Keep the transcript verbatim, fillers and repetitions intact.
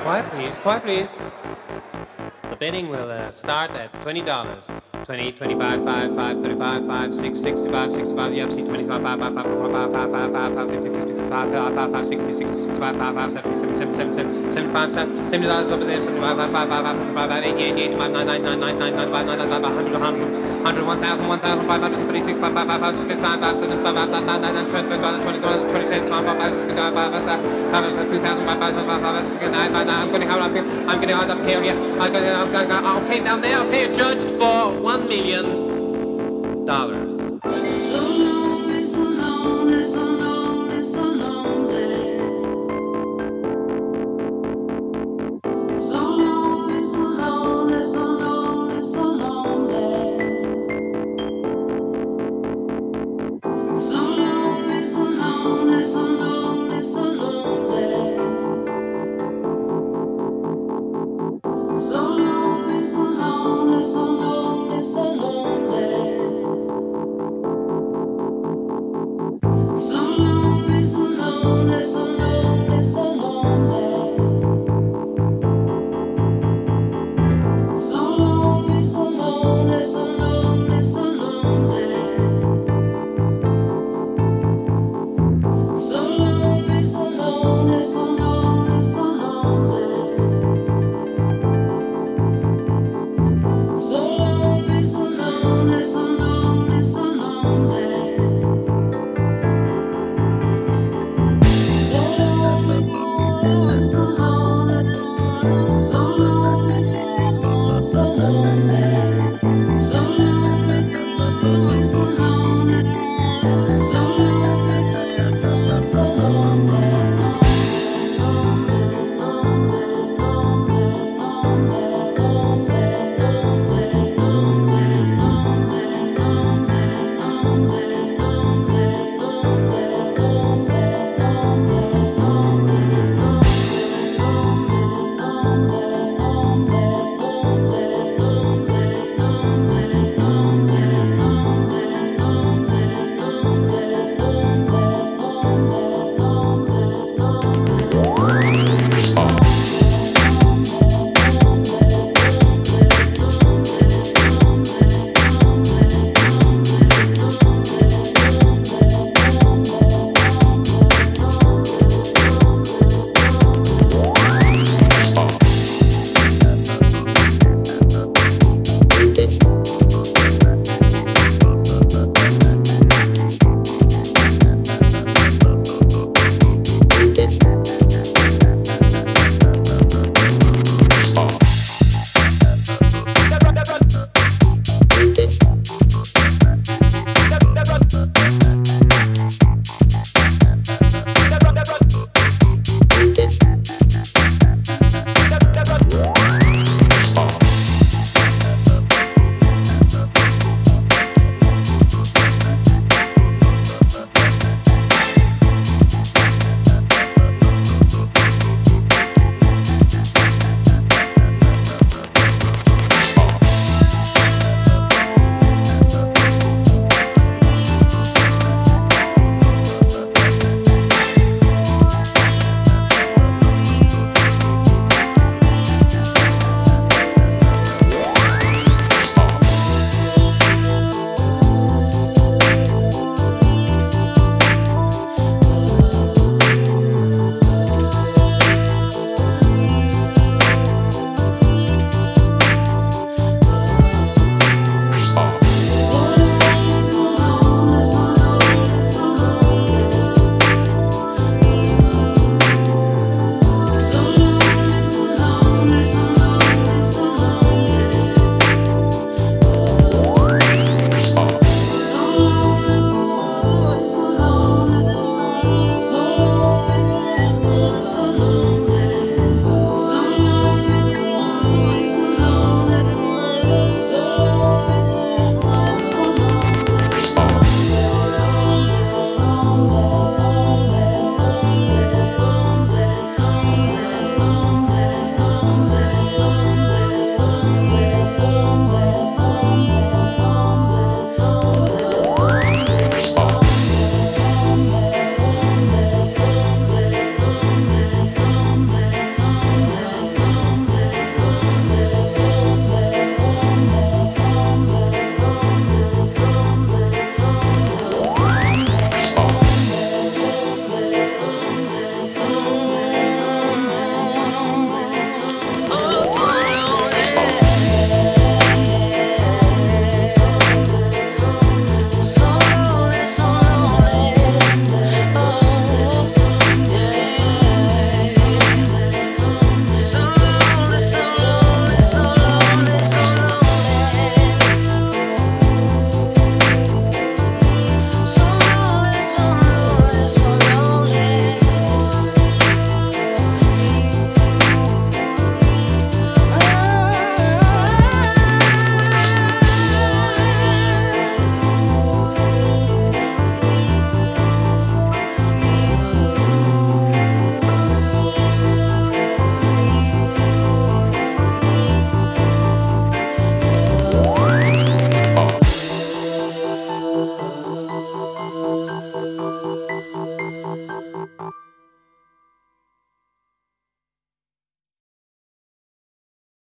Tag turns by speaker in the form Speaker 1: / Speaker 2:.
Speaker 1: Quiet, please. Quiet, please. The bidding will uh, start at twenty dollars. twenty, twenty-five, five, five, thirty-five, five, six, sixty-five, sixty-five, U F C, twenty-five, five, five, five, four, five, five, five, five, five, fifty, fifty-five, five, five, five, sixty, sixty, sixty-five, five, five, seventy, seventy, seventy, seventy, seventy-five, seventy dollars over there, seventy-five, five, five, five, fifty-five, eighty, eighty, eighty-five, ninety, ninety, ninety, ninety-five, ninety-five, one hundred, one hundred, one hundred, one thousand, one thousand, five hundred thirty-six, five, five, five, five, fifty-five, five, seventy-five, five, nine, nine, nine, twenty, twenty, twenty, twenty, twenty cents, five, five, five, five, five, five, two thousand, five, five, five, five, six, nine, nine, nine. I'm getting out up here. I'm getting out up here. I'm going. Okay, down there. Okay, judged for one million dollars.
Speaker 2: So lonely, so lonely, so lonely, so lonely. So lonely, so lonely, so lonely, so lonely. So lonely, so lonely, so lonely, so lonely. So lonely, so lonely, so lonely, so lonely. So lonely, so lonely, so lonely, so lonely. So lonely, so lonely, so lonely, so lonely. So lonely, so lonely, so lonely, so lonely. So lonely, so lonely, so lonely, so lonely. So lonely, so lonely, so lonely, so lonely, so lonely, so lonely, so lonely, so lonely.
Speaker 3: Oh.